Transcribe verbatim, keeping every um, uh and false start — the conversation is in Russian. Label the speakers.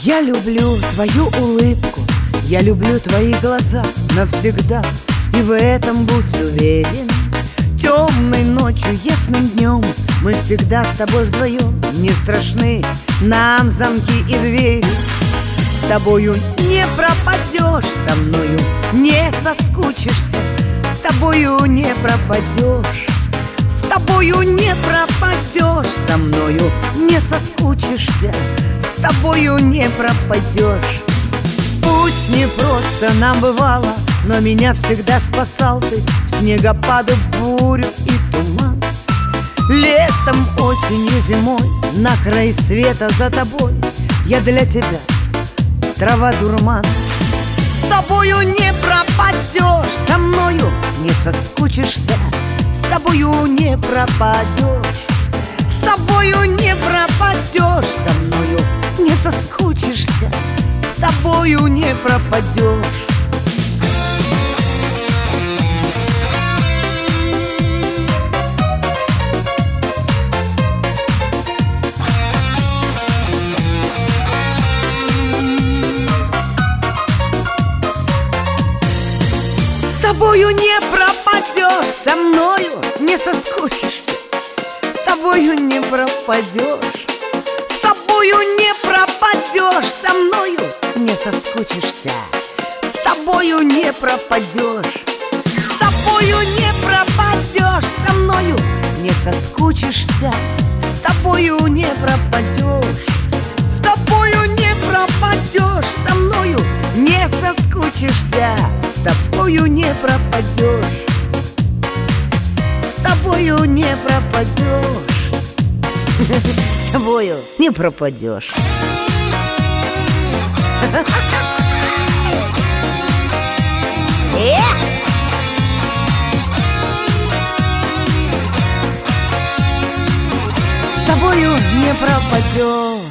Speaker 1: Я люблю твою улыбку, я люблю твои глаза навсегда, и в этом будь уверен. Темной ночью, ясным днем мы всегда с тобой вдвоем. Не страшны нам замки и двери. С тобою не пропадешь, со мною не соскучишься. С тобою не пропадешь, с тобою не пропадешь, со мною не соскучишься. С тобою не пропадешь. Пусть не просто нам бывало, но меня всегда спасал ты в снегопады, в бурю и туман. Летом, осенью, зимой, на край света за тобой я для тебя трава дурман. С тобою не пропадешь, со мною не соскучишься. С тобою не пропадешь, с тобою не пропадешь, со мною не соскучишься. С тобою не пропадешь. С тобою не пропадешь, со мною не соскучишься. С тобою не пропадешь, с тобою не пропадешь, со мною не соскучишься. С тобою не пропадешь, с тобою не пропадешь, со мною не соскучишься. С тобою не пропадешь, с тобою не пропадешь, со мною не соскучишься. С тобою не пропадешь, с тобою не пропадешь. С тобою не пропадешь. С тобою не пропадешь.